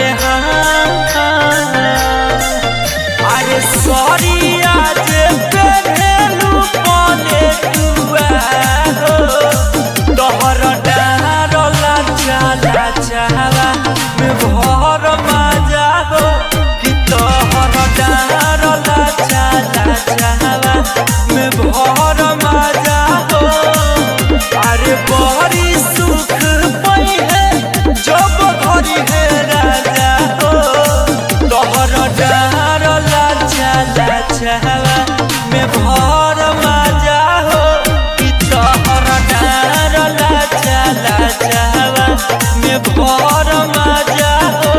अरे सॉरी आज पेलू पले तुआ हो तोहर डारला चला चाहवा में भर मजा हो कि तोहर डारला चला चाहवा में भर मजा हो। अरे बड़ी सुख पई है जब घरी है राजा हो तोहर डारला चला चाहवा में भर मजा हो कि तोहर डारला चला चाहवा में भर मजा हो।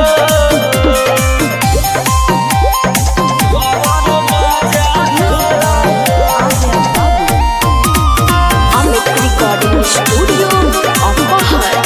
Amit Recording Studio of Bahar.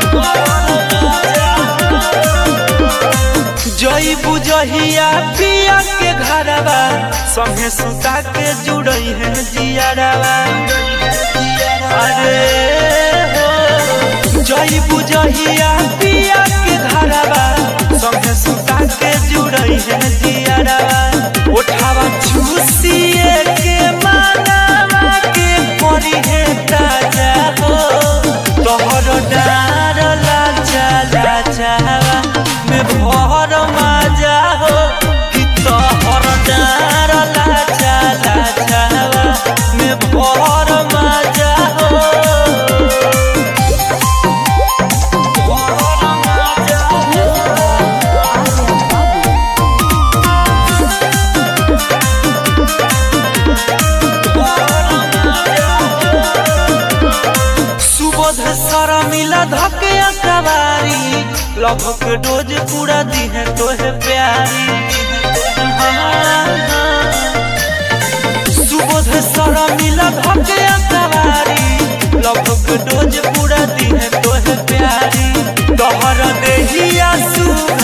जई बुझहिया पिया के घरवा संगे सुता के जुड़ई है जियारवा। अरे हो जई बुझहिया पिया के घरवा संगे सुता के जुड़ई है जियारवा। उठावा चूसिए के मानवा के परी है ताजा हो तोहर डारला चला चाहवा में भर मजा हो कि तोहर डारला चला चाहवा में भर मजा हो। भर मजा सुबोध सारा मिला धके अकबारी लगभग डोज पूरा दी है तोहे प्यारी। सुबोध सारा मिला धके अकबारी लगभग डोज पूरा दी है तोहे प्यारी। तोहर देहिया सुख